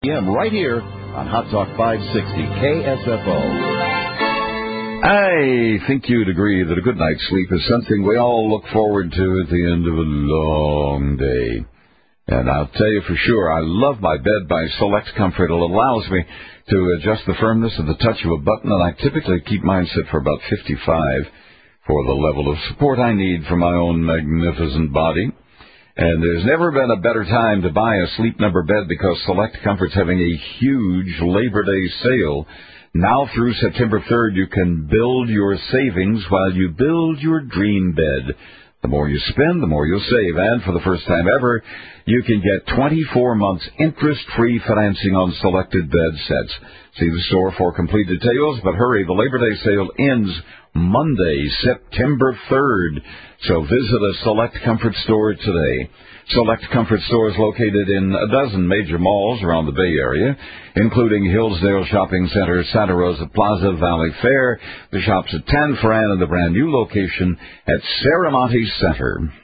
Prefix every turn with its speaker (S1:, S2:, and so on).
S1: p.m. right here on Hot Talk 560 KSFO.
S2: I think you'd agree that a good night's sleep is something we all look forward to at the end of a long day. And I'll tell you for sure, I love my bed by Select Comfort. It allows me to adjust the firmness at the touch of a button, and I typically keep mine set for about 55 for the level of support I need for my own magnificent body. And there's never been a better time to buy a Sleep Number bed because Select Comfort's having a huge Labor Day sale. Now through September 3rd, you can build your savings while you build your dream bed. The more you spend, the more you'll save. And for the first time ever, you can get 24 months interest-free financing on selected bed sets. See the store for complete details, but hurry, the Labor Day sale ends Monday, September 3rd. So visit a Select Comfort store today. Select Comfort stores located in a dozen major malls around the Bay Area, including Hillsdale Shopping Center, Santa Rosa Plaza, Valley Fair, the shops at Tan Foran, and the brand new location at Serramonte Center.